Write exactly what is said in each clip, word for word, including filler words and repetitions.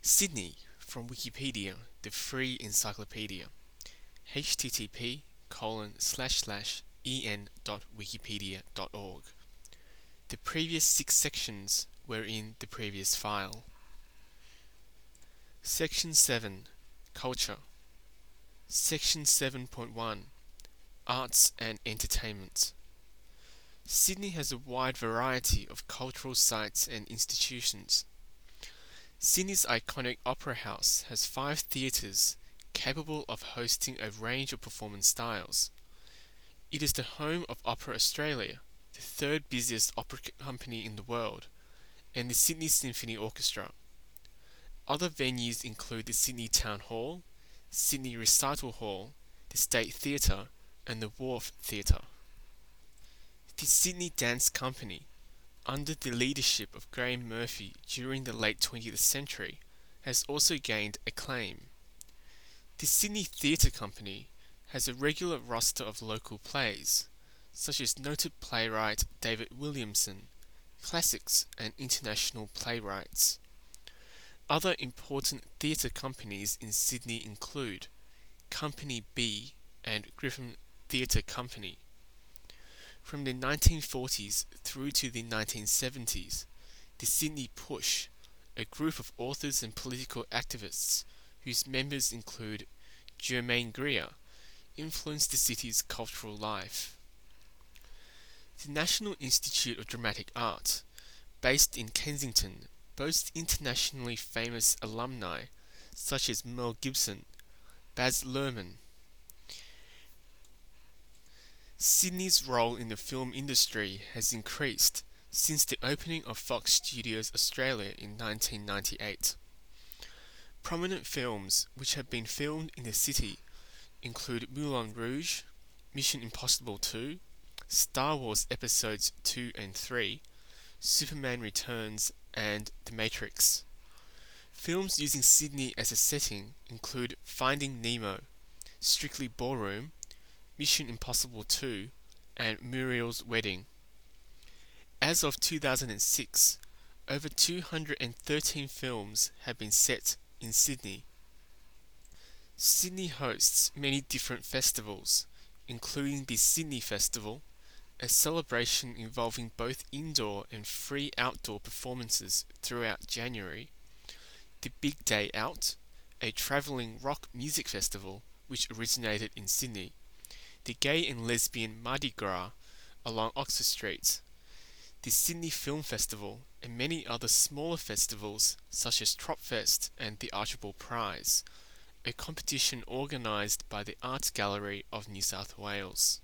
Sydney from Wikipedia, the free encyclopedia. http colon slash slash en.wikipedia.org. The previous six sections were in the previous file. Section seven. Culture. Section seven point one. Arts and Entertainment. Sydney has a wide variety of cultural sites and institutions. Sydney's iconic Opera House has five theatres capable of hosting a range of performance styles. It is the home of Opera Australia, the third busiest opera company in the world, and the Sydney Symphony Orchestra. Other venues include the Sydney Town Hall, Sydney Recital Hall, the State Theatre, and the Wharf Theatre. The Sydney Dance Company, under the leadership of Graham Murphy during the late twentieth century, has also gained acclaim. The Sydney Theatre Company has a regular roster of local plays, such as noted playwright David Williamson, classics and international playwrights. Other important theatre companies in Sydney include Company B and Griffin Theatre Company. From the nineteen forties through to the nineteen seventies, the Sydney Push, a group of authors and political activists whose members include Germaine Greer, influenced the city's cultural life. The National Institute of Dramatic Art, based in Kensington, boasts internationally famous alumni such as Mel Gibson, Baz Luhrmann. Sydney's role in the film industry has increased since the opening of Fox Studios Australia in nineteen ninety-eight. Prominent films which have been filmed in the city include Moulin Rouge, Mission Impossible two, Star Wars Episodes two and three, Superman Returns, and The Matrix. Films using Sydney as a setting include Finding Nemo, Strictly Ballroom, Mission Impossible two, and Muriel's Wedding. As of two thousand six, over two hundred thirteen films have been set in Sydney. Sydney hosts many different festivals, including the Sydney Festival, a celebration involving both indoor and free outdoor performances throughout January, the Big Day Out, a travelling rock music festival which originated in Sydney, the Gay and Lesbian Mardi Gras along Oxford Street, the Sydney Film Festival, and many other smaller festivals such as Tropfest and the Archibald Prize, a competition organised by the Arts Gallery of New South Wales.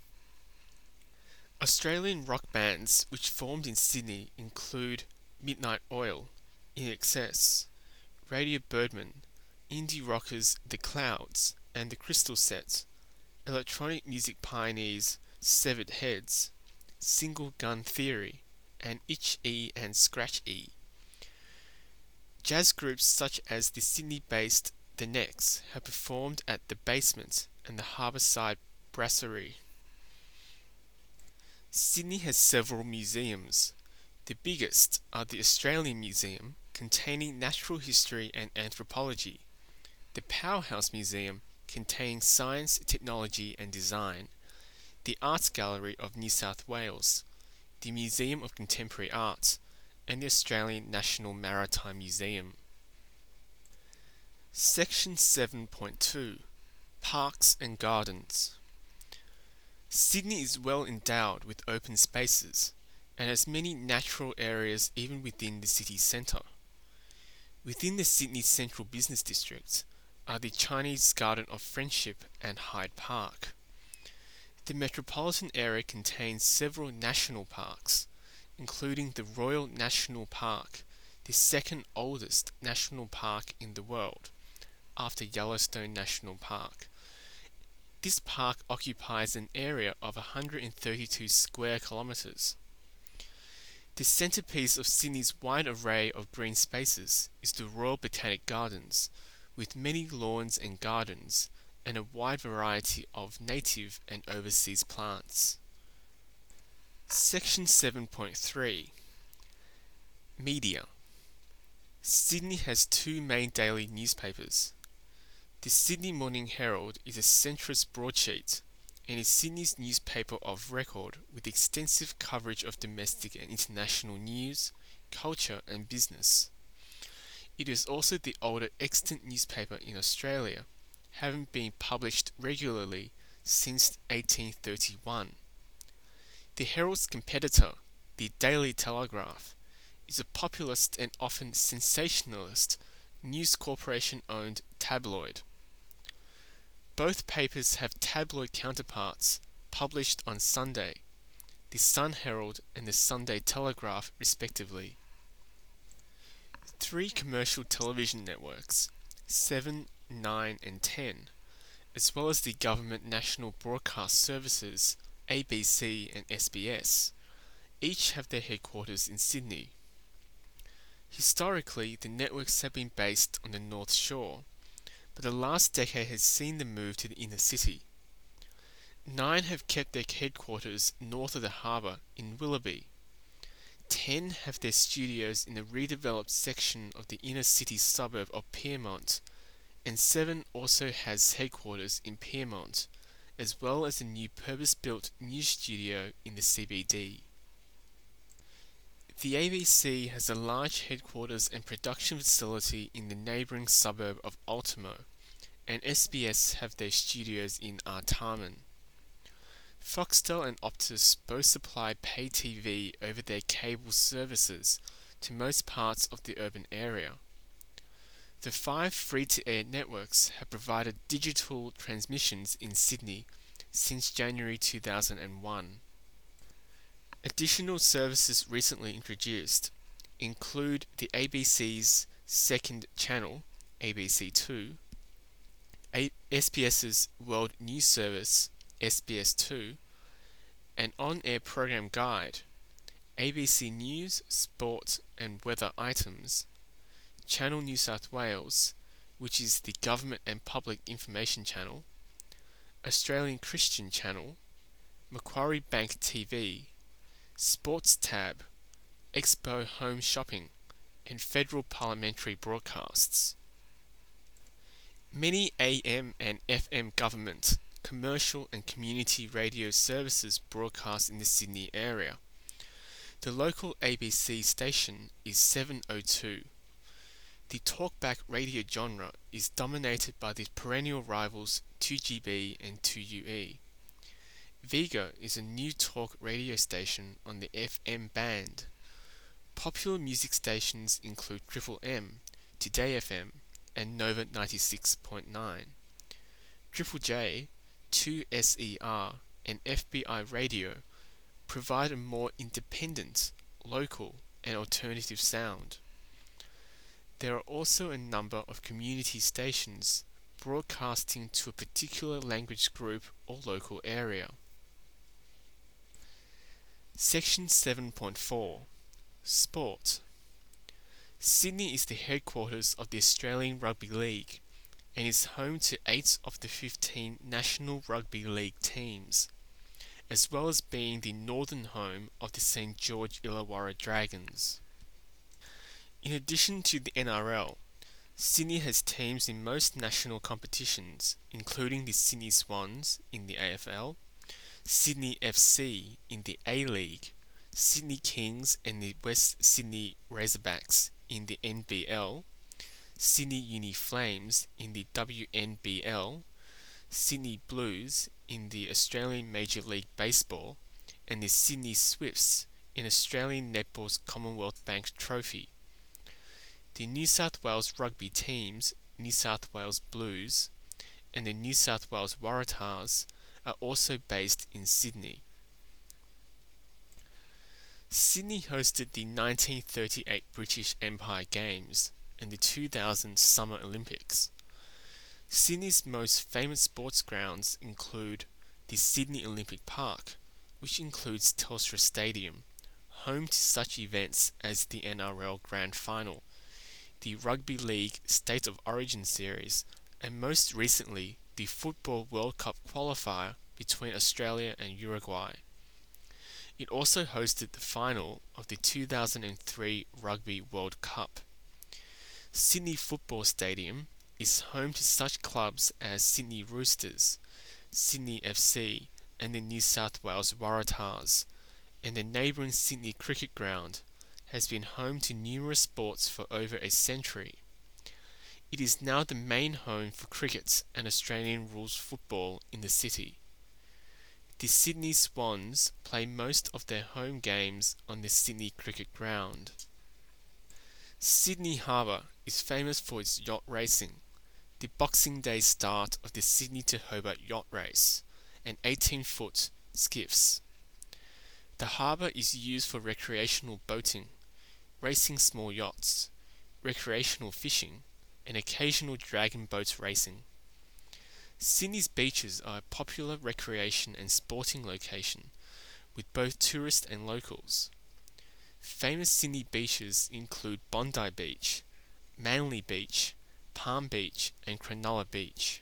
Australian rock bands which formed in Sydney include Midnight Oil, I N X S, Radio Birdman, indie rockers The Clouds and The Crystal Set, electronic music pioneers Severed Heads, Single Gun Theory, and Itch E and Scratch E. Jazz groups such as the Sydney-based The Necks have performed at The Basement and the Harbourside Brasserie. Sydney has several museums. The biggest are the Australian Museum, containing natural history and anthropology, the Powerhouse Museum, containing science, technology and design, the Arts Gallery of New South Wales, the Museum of Contemporary Art, and the Australian National Maritime Museum. Section seven point two. Parks and Gardens. Sydney is well endowed with open spaces and has many natural areas even within the city centre. Within the Sydney Central Business District are the Chinese Garden of Friendship and Hyde Park. The metropolitan area contains several national parks, including the Royal National Park, the second oldest national park in the world, after Yellowstone National Park. This park occupies an area of one hundred thirty-two square kilometres. The centrepiece of Sydney's wide array of green spaces is the Royal Botanic Gardens, with many lawns and gardens, and a wide variety of native and overseas plants. Section seven point three. Media. Sydney has two main daily newspapers. The Sydney Morning Herald is a centrist broadsheet and is Sydney's newspaper of record with extensive coverage of domestic and international news, culture and business. It is also the older extant newspaper in Australia, having been published regularly since eighteen thirty-one. The Herald's competitor, the Daily Telegraph, is a populist and often sensationalist News Corporation-owned tabloid. Both papers have tabloid counterparts published on Sunday, the Sun Herald and the Sunday Telegraph respectively. Three commercial television networks, seven, nine and ten, as well as the government national broadcast services, A B C and S B S, each have their headquarters in Sydney. Historically, the networks have been based on the North Shore, but the last decade has seen them move to the inner city. Nine have kept their headquarters north of the harbour in Willoughby. Ten have their studios in the redeveloped section of the inner city suburb of Pyrmont, and Seven also has headquarters in Pyrmont, as well as a new purpose-built news studio in the C B D. The A B C has a large headquarters and production facility in the neighbouring suburb of Ultimo, and S B S have their studios in Artarmon. Foxtel and Optus both supply pay T V over their cable services to most parts of the urban area. The five free-to-air networks have provided digital transmissions in Sydney since January two thousand one. Additional services recently introduced include the A B C's second channel, A B C two, SBS's World News Service, S B S two, an on-air program guide, A B C News, Sport and Weather items, Channel New South Wales, which is the Government and Public Information Channel, Australian Christian Channel, Macquarie Bank T V, Sports Tab, Expo Home Shopping, and Federal Parliamentary Broadcasts. Many A M and F M government, commercial and community radio services broadcast in the Sydney area. The local A B C station is seven oh two. The talkback radio genre is dominated by the perennial rivals two G B and two U E. Vigo is a new talk radio station on the F M band. Popular music stations include Triple M, Today F M, and Nova ninety-six point nine. Triple J, two S E R, and F B I Radio provide a more independent, local, and alternative sound. There are also a number of community stations broadcasting to a particular language group or local area. Section seven point four. Sport. Sydney is the headquarters of the Australian Rugby League and is home to eight of the fifteen National Rugby League teams, as well as being the northern home of the St George Illawarra Dragons. In addition to the N R L, Sydney has teams in most national competitions, including the Sydney Swans in the A F L, Sydney F C in the A-League, Sydney Kings and the West Sydney Razorbacks in the N B L, Sydney Uni Flames in the W N B L, Sydney Blues in the Australian Major League Baseball, and the Sydney Swifts in Australian Netball's Commonwealth Bank Trophy. The New South Wales rugby teams, New South Wales Blues, and the New South Wales Waratahs are also based in Sydney. Sydney hosted the nineteen thirty-eight British Empire Games and the two thousand Summer Olympics. Sydney's most famous sports grounds include the Sydney Olympic Park, which includes Telstra Stadium, home to such events as the N R L Grand Final, the Rugby League State of Origin Series, and most recently the Football World Cup qualifier between Australia and Uruguay. It also hosted the final of the two thousand three Rugby World Cup. Sydney Football Stadium is home to such clubs as Sydney Roosters, Sydney F C, and the New South Wales Waratahs, and the neighbouring Sydney Cricket Ground has been home to numerous sports for over a century. It is now the main home for cricket and Australian rules football in the city. The Sydney Swans play most of their home games on the Sydney Cricket Ground. Sydney Harbour is famous for its yacht racing, the Boxing Day start of the Sydney to Hobart Yacht Race, and eighteen-foot skiffs. The harbour is used for recreational boating, racing small yachts, recreational fishing, and occasional dragon boat racing. Sydney's beaches are a popular recreation and sporting location, with both tourists and locals. Famous Sydney beaches include Bondi Beach, Manly Beach, Palm Beach, and Cronulla Beach.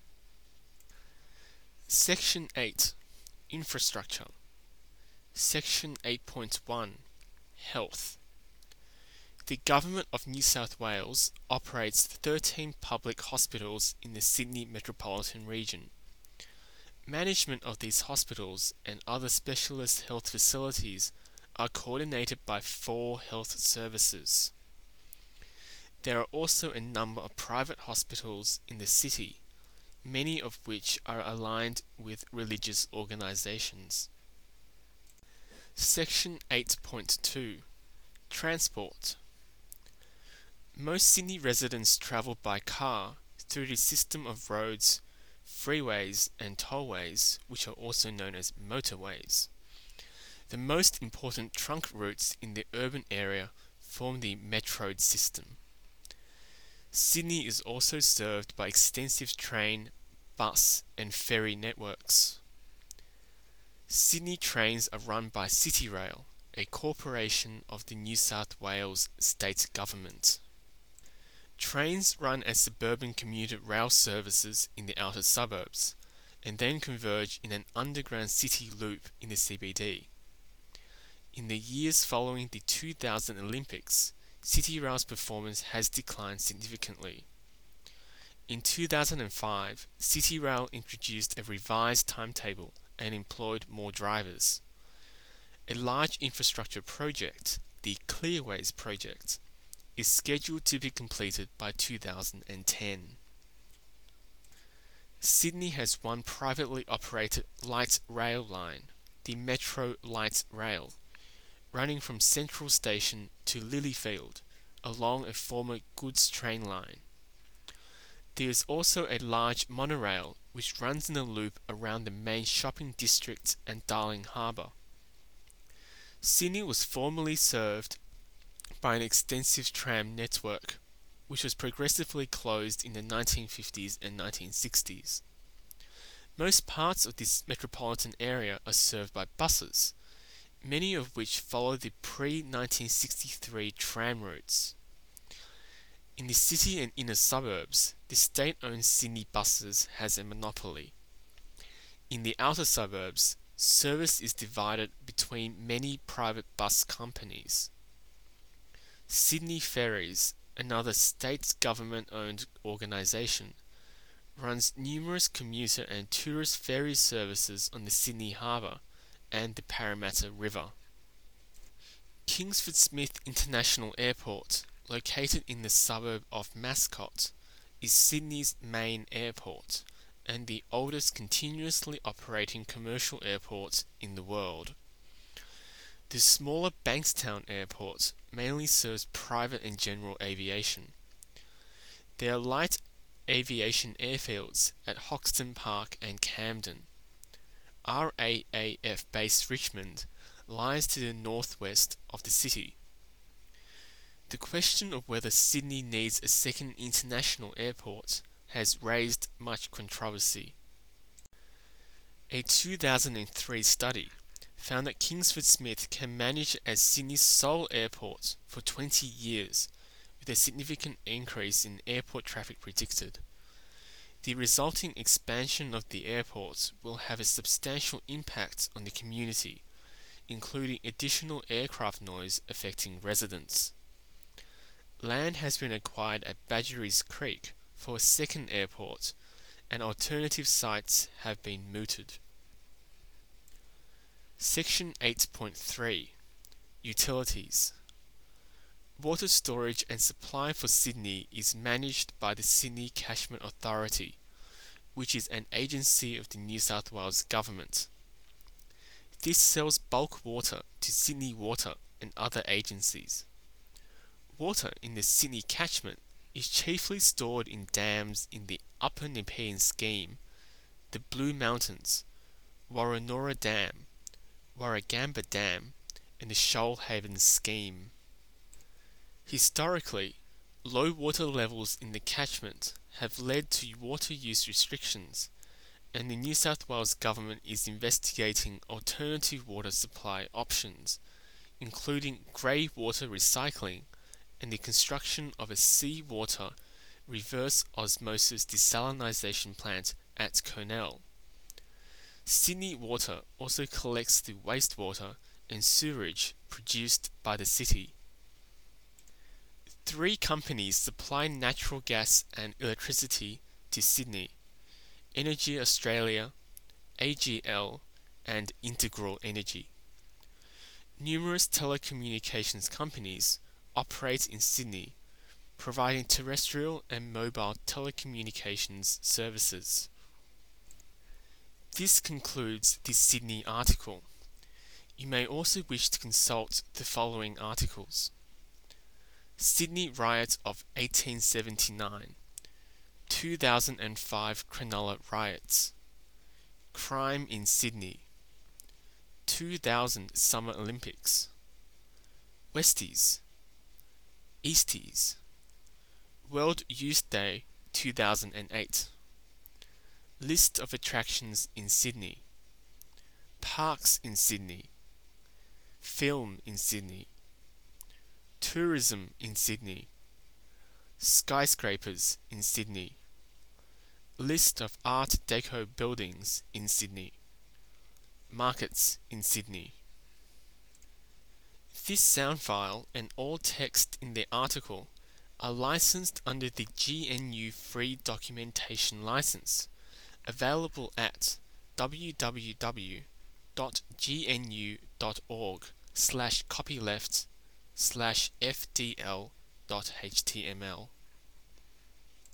Section eight. Infrastructure. Section eight point one. Health. The Government of New South Wales operates thirteen public hospitals in the Sydney metropolitan region. Management of these hospitals and other specialist health facilities are coordinated by four health services. There are also a number of private hospitals in the city, many of which are aligned with religious organisations. Section eight point two. Transport. Most Sydney residents travel by car through the system of roads, freeways and tollways, which are also known as motorways. The most important trunk routes in the urban area form the Metroad system. Sydney is also served by extensive train, bus and ferry networks. Sydney trains are run by CityRail, a corporation of the New South Wales state government. Trains run as suburban commuter rail services in the outer suburbs, and then converge in an underground city loop in the C B D. In the years following the two thousand Olympics, CityRail's performance has declined significantly. In two thousand five, CityRail introduced a revised timetable and employed more drivers. A large infrastructure project, the Clearways project, is scheduled to be completed by two thousand ten. Sydney has one privately operated light rail line, the Metro Light Rail, running from Central Station to Lilyfield along a former goods train line. There is also a large monorail which runs in a loop around the main shopping district and Darling Harbour. Sydney was formerly served by an extensive tram network, which was progressively closed in the nineteen fifties and nineteen sixties. Most parts of this metropolitan area are served by buses, many of which follow the pre nineteen sixty-three tram routes. In the city and inner suburbs, the state-owned Sydney Buses has a monopoly. In the outer suburbs, service is divided between many private bus companies. Sydney Ferries, another state government-owned organisation, runs numerous commuter and tourist ferry services on the Sydney Harbour and the Parramatta River. Kingsford Smith International Airport, located in the suburb of Mascot, is Sydney's main airport and the oldest continuously operating commercial airport in the world. The smaller Bankstown Airport mainly serves private and general aviation. There are light aviation airfields at Hoxton Park and Camden. R A A F Base Richmond lies to the northwest of the city. The question of whether Sydney needs a second international airport has raised much controversy. A two thousand three study found that Kingsford Smith can manage as Sydney's sole airport for twenty years, with a significant increase in airport traffic predicted. The resulting expansion of the airport will have a substantial impact on the community, including additional aircraft noise affecting residents. Land has been acquired at Badgerys Creek for a second airport, and alternative sites have been mooted. Section eight point three Utilities. Water storage and supply for Sydney is managed by the Sydney Catchment Authority, which is an agency of the New South Wales Government. This sells bulk water to Sydney Water and other agencies. Water in the Sydney catchment is chiefly stored in dams in the Upper Nepean Scheme, the Blue Mountains, Warrenora Dam, Warragamba Dam, and the Shoalhaven Scheme. Historically, low water levels in the catchment have led to water use restrictions, and the New South Wales Government is investigating alternative water supply options, including grey water recycling and the construction of a seawater reverse osmosis desalination plant at Cornell. Sydney Water also collects the wastewater and sewerage produced by the city. Three companies supply natural gas and electricity to Sydney: Energy Australia, A G L, and Integral Energy. Numerous telecommunications companies operate in Sydney, providing terrestrial and mobile telecommunications services. This concludes this Sydney article. You may also wish to consult the following articles: Sydney Riot of eighteen seventy-nine, two thousand five Cronulla Riots, Crime in Sydney, two thousand Summer Olympics, Westies, Easties, World Youth Day two thousand eight, List of attractions in Sydney, Parks in Sydney, Film in Sydney, Tourism in Sydney, Skyscrapers in Sydney, List of Art Deco buildings in Sydney, Markets in Sydney. This sound file and all text in the article are licensed under the G N U Free Documentation License, available at w w w dot g n u dot org slash copyleft slash f d l dot h t m l.